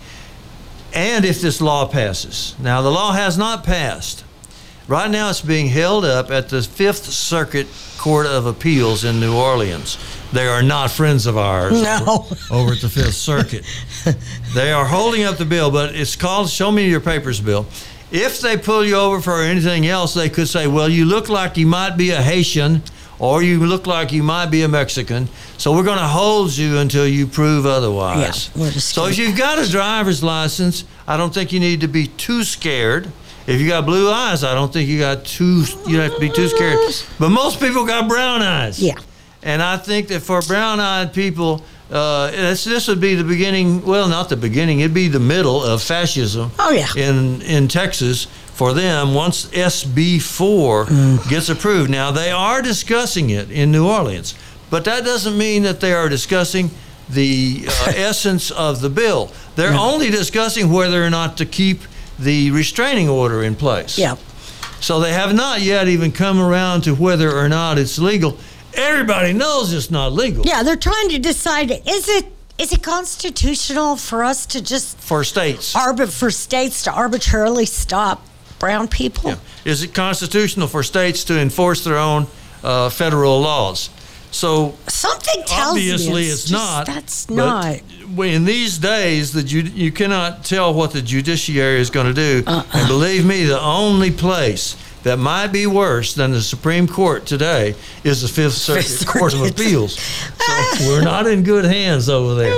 and if this law passes, now the law has not passed. Right now it's being held up at the Fifth Circuit Court of Appeals in New Orleans. They are not friends of ours No. over, over at the Fifth Circuit. They are holding up the bill, but it's called Show Me Your Papers bill. If they pull you over for anything else, they could say, well, you look like you might be a Haitian or you look like you might be a Mexican, so we're going to hold you until you prove otherwise. Yeah, we're just so if you've got a driver's license, I don't think you need to be too scared. If you got blue eyes, I don't think you got too. You don't have to be too scared. But most people got brown eyes. Yeah. And I think that for brown-eyed people, uh, this, this would be the beginning. Well, not the beginning. It'd be the middle of fascism. Oh, yeah. In in Texas for them once S B four Mm. gets approved. Now they are discussing it in New Orleans, but that doesn't mean that they are discussing the uh, essence of the bill. They're Yeah. only discussing whether or not to keep the restraining order in place. Yeah. So they have not yet even come around to whether or not it's legal. Everybody knows it's not legal Yeah, they're trying to decide, is it is it constitutional for us to just for states. arbit for states to arbitrarily stop brown people? Yeah. Is it constitutional for states to enforce their own uh, federal laws? So Something tells obviously me it's, it's, just, not. That's but not. In these days, the ju- you cannot tell what the judiciary is going to do. Uh-uh. And believe me, the only place that might be worse than the Supreme Court today is the Fifth Circuit Fifth Court of Circuit. Appeals. So we're not in good hands over there.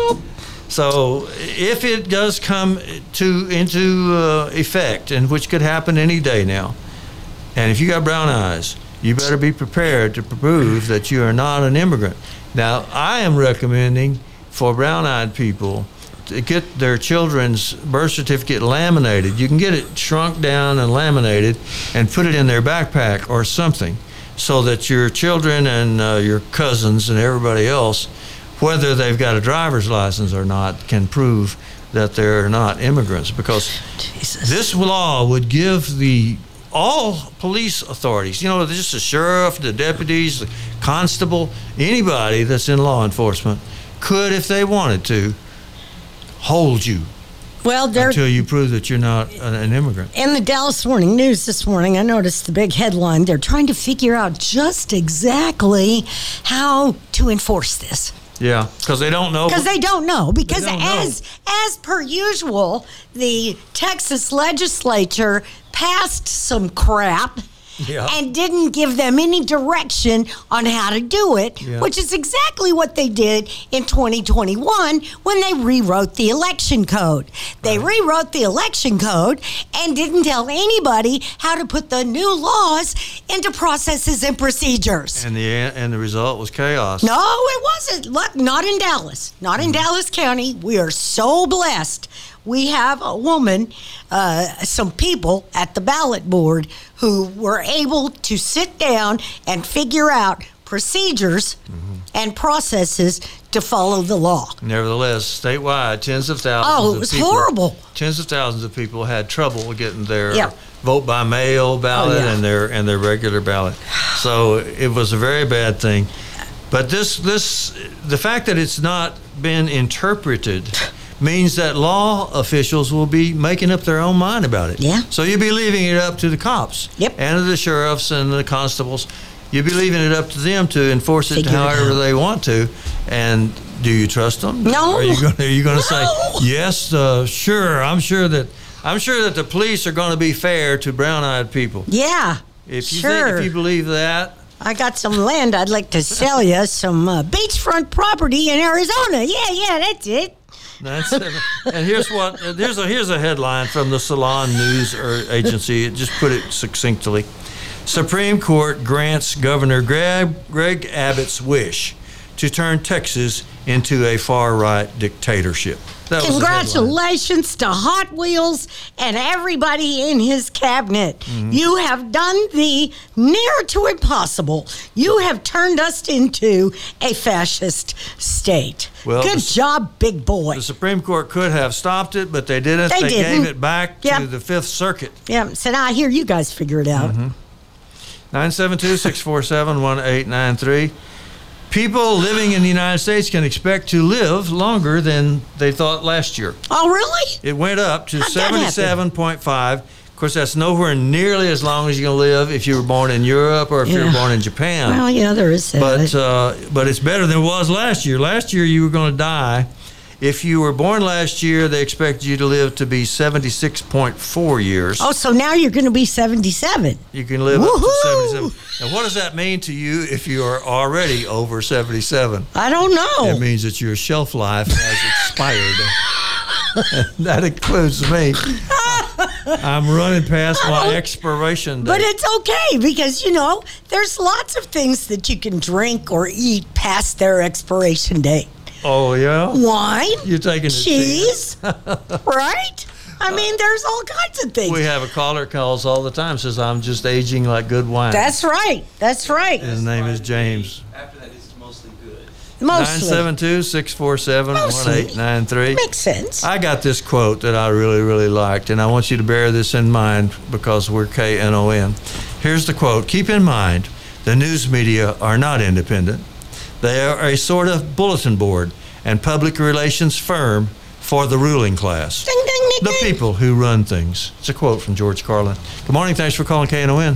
So if it does come to into uh, effect, and which could happen any day now, and if you got brown eyes, you better be prepared to prove that you are not an immigrant. Now, I am recommending for brown-eyed people to get their children's birth certificate laminated. You can get it shrunk down and laminated and put it in their backpack or something so that your children and uh, your cousins and everybody else, whether they've got a driver's license or not, can prove that they're not immigrants. Because Jesus. this law would give the all police authorities, you know, just the sheriff, the deputies, the constable, anybody that's in law enforcement could, if they wanted to, hold you Well, they're until you prove that you're not an, an immigrant. in the Dallas Morning News this morning. I noticed the big headline. They're trying to figure out just exactly how to enforce this. Yeah, because they don't know. Because they don't know. Because don't know. as as per usual, the Texas legislature passed some crap Yeah. and didn't give them any direction on how to do it, Yeah. which is exactly what they did in twenty twenty-one when they rewrote the election code. They rewrote the election code and didn't tell anybody how to put the new laws into processes and procedures. And the and the result was chaos. No, it wasn't. Look, not in Dallas. Not in Dallas County. We are so blessed. We have a woman, uh, some people at the ballot board who were able to sit down and figure out procedures and processes to follow the law. Nevertheless, statewide, tens of thousands Oh, of it was people, horrible. Tens of thousands of people had trouble getting their Yeah. vote by mail ballot Oh, yeah. and their and their regular ballot. So it was a very bad thing. But this this the fact that it's not been interpreted means that law officials will be making up their own mind about it. Yeah. So you'll be leaving it up to the cops. Yep. And to the sheriffs and the constables. You'll be leaving it up to them to enforce it Figure it however out. they want to. And do you trust them? No. Are you going to, are you going to No. say yes? Uh, sure. I'm sure that I'm sure that the police are going to be fair to brown-eyed people. Yeah, If you sure. think, if you believe that, I got some land I'd like to sell you, some uh, beachfront property in Arizona. Yeah, yeah, that's it. that's it. And here's what here's a here's a headline from the Salon News or Agency. It just put it succinctly. Supreme Court grants Governor Greg, Greg Abbott's wish to turn Texas into a far-right dictatorship. That was the headline. Congratulations to Hot Wheels and everybody in his cabinet. Mm-hmm. You have done the near to impossible. You have turned us into a fascist state. Well, Good the- job, big boy. The Supreme Court could have stopped it, but they didn't. They They, didn't. gave it back Yep. to the Fifth Circuit. Yeah, so now I hear you guys figure it out. Mm-hmm. nine seven two, six four seven, one eight nine three. People living in the United States can expect to live longer than they thought last year. Oh, really? It went up to How'd that happen? seventy-seven point five. Of course, that's nowhere nearly as long as you're going to live if you were born in Europe or if you Yeah. were born in Japan. Well, yeah, there is that. But uh, but it's better than it was last year. Last year you were going to die. If you were born last year, they expected you to live to be seventy-six point four years. oh, so now you're going to be seventy-seven. You can live up Woohoo! to seventy-seven. And what does that mean to you if you are already over seventy-seven? I don't know. It means that your shelf life has expired. That includes me. I'm running past my expiration date. But it's okay because, you know, there's lots of things that you can drink or eat past their expiration date. Oh, yeah? Wine, You're taking a cheese, right? I mean, there's all kinds of things. We have a caller calls all the time, says, I'm just aging like good wine. That's right. That's right. His name is James. After that, it's mostly good. Mostly. nine seven two, six four seven, one eight nine three. Makes sense. I got this quote that I really, really liked, and I want you to bear this in mind because we're K N O N. Here's the quote. Keep in mind, the news media are not independent. They are a sort of bulletin board and public relations firm for the ruling class. Ding, ding, ding, The ding. people who run things. It's a quote from George Carlin. Good morning. Thanks for calling K N O N.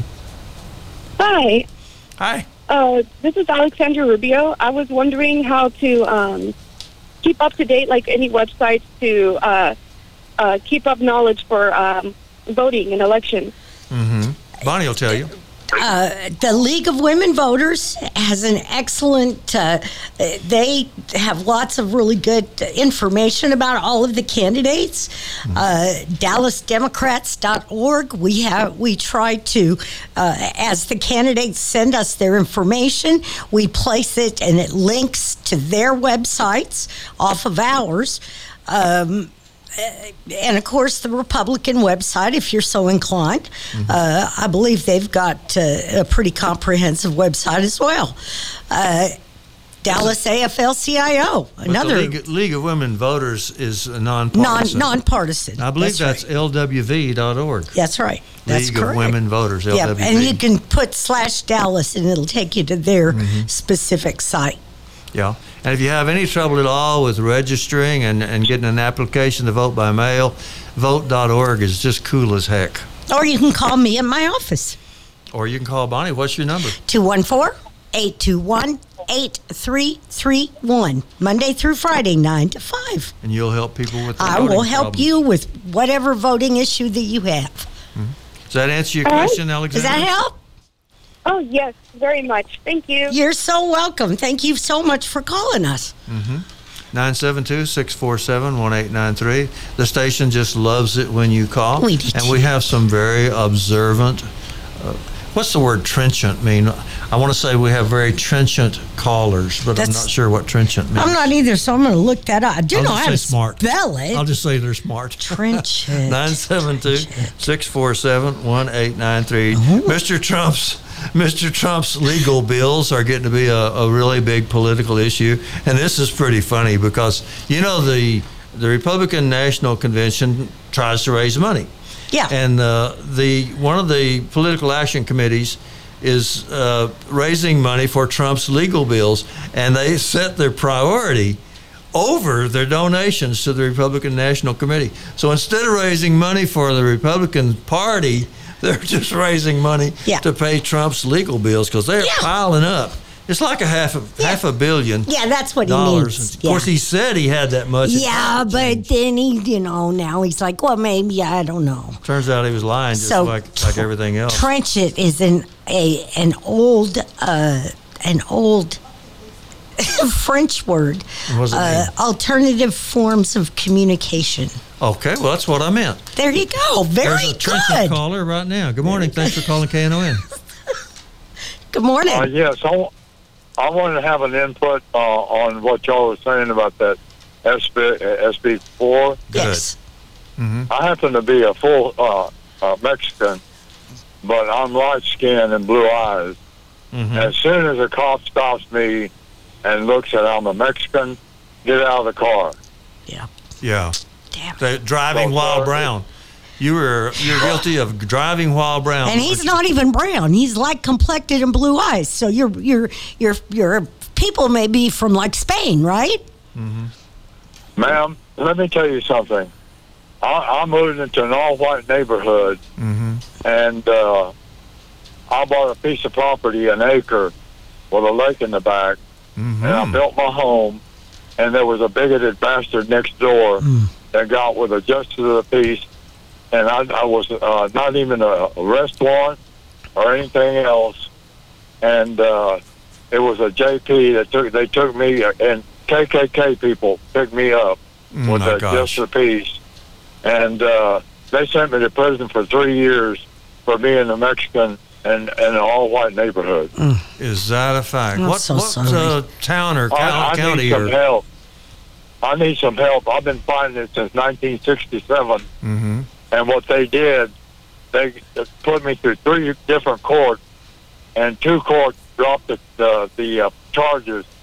Hi, Hi. uh, this is Alexandra Rubio. I was wondering how to um, keep up to date, like any websites to uh, uh, keep up knowledge for um, voting in elections. Mm-hmm. Bonnie will tell you. Uh, the League of Women Voters has an excellent, uh, they have lots of really good information about all of the candidates. Uh, Dallas Democrats dot org, we have, we try to, uh, as the candidates send us their information, we place it and it links to their websites off of ours. Um, And, of course, the Republican website, if you're so inclined. Mm-hmm. Uh, I believe they've got uh, a pretty comprehensive website as well. Uh, Dallas A F L C I O, But another the League, League of Women Voters is a non, nonpartisan. nonpartisan. I believe that's, right. L W V dot org. That's right. That's League correct. of Women Voters, L W V. Yeah, and you can put slash Dallas, and it'll take you to their mm-hmm. specific site. Yeah. And if you have any trouble at all with registering and, and getting an application to vote by mail, vote dot org is just cool as heck. Or you can call me at my office. Or you can call Bonnie. What's your number? two one four, eight two one, eight three three one. Monday through Friday, nine to five. And you'll help people with the I voting will help problems. you with whatever voting issue that you have. Mm-hmm. Does that answer your All right. question, Does Alexander? that help? Oh, yes, very much. Thank you. You're so welcome. Thank you so much for calling us. Mm-hmm. nine seven two, six four seven, one eight nine three. The station just loves it when you call. We do and we have some very observant, uh, what's the word trenchant mean? I want to say we have very trenchant callers, but That's- I'm not sure what trenchant means. I'm not either, so I'm going to look that up. I do I'll know just how say to smart. spell it. I'll just say they're smart. Trenchant. nine seven two, six four seven, one eight nine three. Mister Trump's Mister Trump's legal bills are getting to be a, a really big political issue, and this is pretty funny because you know the the Republican National Convention tries to raise money, Yeah. and uh, the one of the political action committees is uh, raising money for Trump's legal bills, and they set their priority over their donations to the Republican National Committee. So instead of raising money for the Republican Party, they're just raising money Yeah. to pay Trump's legal bills because they're Yeah. piling up. It's like a half a Yeah. half a billion Yeah, that's what he dollars. needs. Of course, Yeah. he said he had that much. Yeah, but then he, you know, now he's like, well, maybe, I don't know. Turns out he was lying, just So, like like everything else. Trenchant is an a an old uh, an old French word. What does it uh, mean? Alternative forms of communication. Okay, well that's what I meant. There you go. Very There's a trenchant good. caller right now. Good morning. Thanks for calling K N O N. Good morning. Uh, yes, I, wa- I wanted to have an input uh, on what y'all were saying about that S B, uh, S B four. Good. Yes. Mm-hmm. I happen to be a full uh, uh, Mexican, but I'm light skinned and blue eyes. Mm-hmm. As soon as a cop stops me and looks at I'm a Mexican, get out of the car. Yeah. Yeah. Damn. The driving So while sorry. brown. You were you're guilty of driving while brown. And he's not even brown. He's light complected and blue eyes. So your your your your people may be from like Spain, right? Ma'am, let me tell you something. I, I moved into an all-white neighborhood, Mm-hmm. and uh, I bought a piece of property, an acre, with a lake in the back, Mm-hmm. and I built my home, and there was a bigoted bastard next door that got with a justice of the peace, and I, I was uh, not even a arrest warrant or anything else, and uh, it was a J P that took they took me, and K K K people picked me up Oh, with my the gosh. justice of the peace, and uh, they sent me to prison for three years for being a Mexican in, in an all-white neighborhood. Is that a fact? I'm what so what sorry. uh, town or I, county, I county need some or help. I need some help. I've been fighting it since nineteen sixty-seven, mm-hmm. and what they did, they put me through three different courts, and two courts dropped the the, the uh, charges,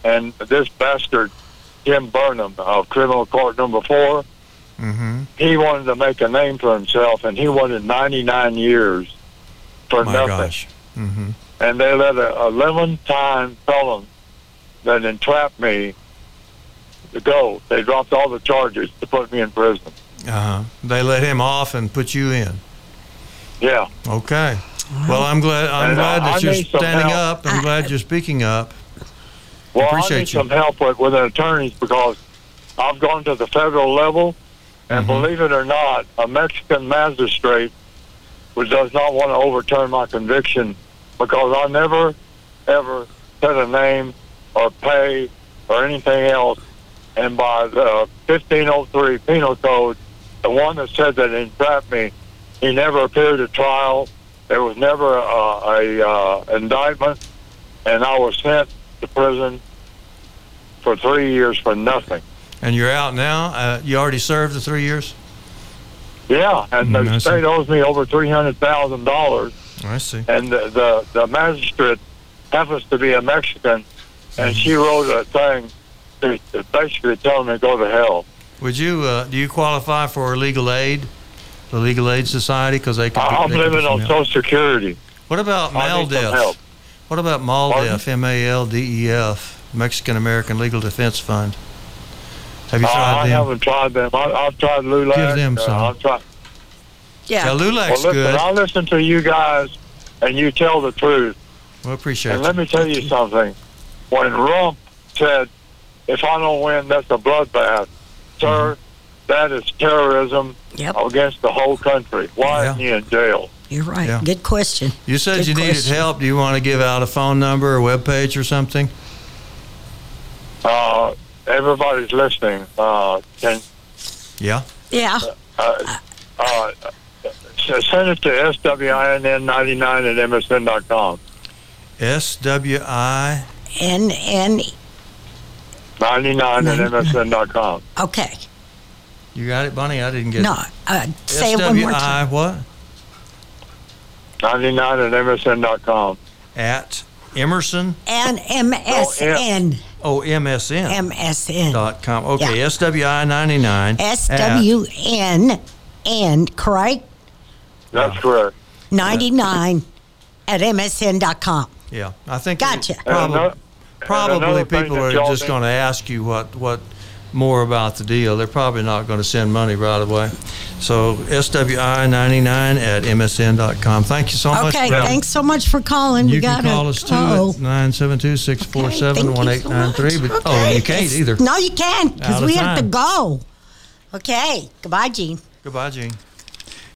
and this bastard, Jim Burnham, of criminal court number four, Mm-hmm. he wanted to make a name for himself, and he wanted ninety-nine years for My nothing. gosh. Mm-hmm. And they let a eleven-time felon that entrapped me to go. They dropped all the charges to put me in prison. Uh-huh. They let him off and put you in. Yeah. Okay. Well, I'm glad. I'm And glad I- that I you're need some standing help. up. I'm glad you're speaking up. Well, Appreciate I need you. some help with, with attorneys because I've gone to the federal level, and Mhm. believe it or not, a Mexican magistrate who does not want to overturn my conviction because I never, ever said a name or pay or anything else. And by the fifteen oh three Penal Code, the one that said that entrapped me, he never appeared at trial. There was never a, a uh, indictment, and I was sent to prison for three years for nothing. And you're out now. Uh, you already served the three years. Yeah, and Mm, I the see. state owes me over three hundred thousand dollars, I see. and the, the the magistrate happens to be a Mexican, and she Mm-hmm. wrote a thing to, to basically telling me to go to hell. Would you? Uh, do you qualify for legal aid, the Legal Aid Society? Because they could. I'm they could living do on some help. Social Security. What about I need some MALDEF? help. What about MALDEF? M A L D E F, Mexican American Legal Defense Fund. Have you Uh, tried I them? haven't tried them. I, I've tried LULAC. Give them uh, some. I've tried. Yeah. Yeah, Well, LULAC's listen, good. I listen to you guys, and you tell the truth. We appreciate And you. let me tell you something. When Rump said, if I don't win, that's a bloodbath, sir, that is terrorism Yep. against the whole country. Why Yeah. isn't he in jail? You're right. Yeah. Good question. You said Good you needed question. help. Do you want to give out a phone number or web page or something? Uh, everybody's listening. Uh, can Yeah. Yeah. uh, uh, s- send it to S W I N N ninety-nine at M S N dot com. S W I. And and ninety-nine at M S N dot com. okay. You got it, Bunny? I didn't get No. it. Uh, say it one more S W I time. what? ninety-nine at M S N dot com. At Emerson. And M S N. Oh, M S N. M S N. Dot com. Okay, Yeah. S W I ninety-nine. S W N N, correct? That's correct. ninety-nine at M S N dot com. Yeah, I think Gotcha. it- probably, another- probably another thing people that are y'all just need- going to ask you what what more about the deal. They're probably not going to send money right away. So S W I ninety-nine at M S N dot com. Thank you so much. Okay, Brad. thanks so much for calling. You we can got call us too oh. at nine seven two, six four seven, one eight nine three. But oh, you can't either. No, you can't Out because of we have to time. go. Okay, goodbye, Gene. Goodbye, Gene.